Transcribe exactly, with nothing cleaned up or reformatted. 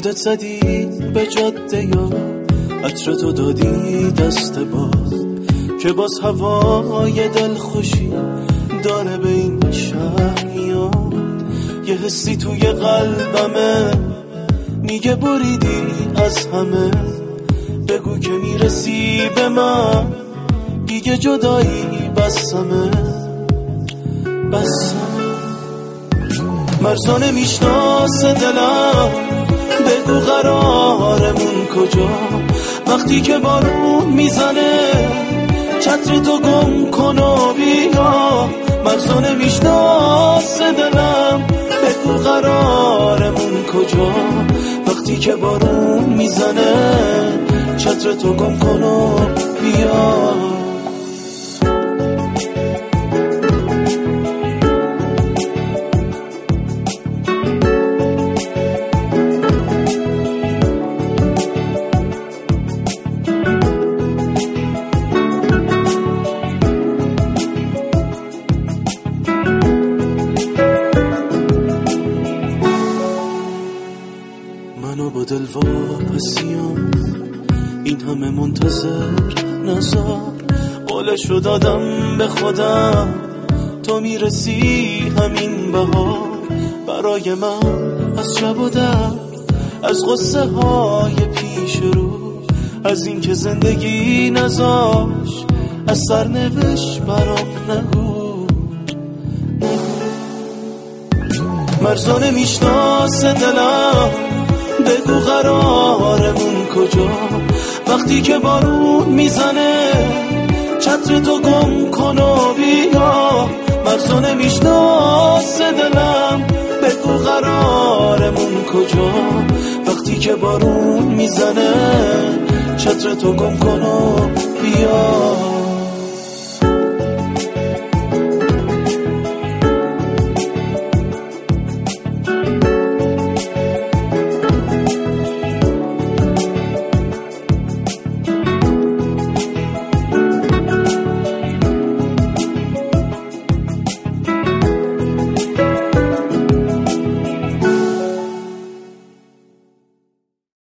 خودت زدی به جاده یا عطر تو دادی دست باز که باز هوای دل خوشی داره به این شهر میاد. یه حسی توی قلبمه میگه بریدی از همه، بگو که میرسی به من دیگه جدایی بسمه بسمه. مرزا نمیشناس دلم، بگو قرارمون کجا وقتی که بارون میزنه چتر تو گم کن و بیا. مرزا نمیشناس دلم، بگو قرارمون کجا وقتی که بارون میزنه چتر تو گم کن و بیا. منو با دل واپسیم این همه منتظر نزار، قولشو دادم به خودم تو میرسی همین بهار. برای من از شب و درد، از غصه های پیش رو، از این که زندگی نذاش از سرنوشت برام نگو نگو. مرزا نمیشناس دلم، بگو قرارمون کجا وقتی که بارون میزنه چتر تو گم کن و بیا. مرزا نمیشناس دلم، بگو قرارمون کجا وقتی که بارون میزنه چتر تو گم کن و بیا.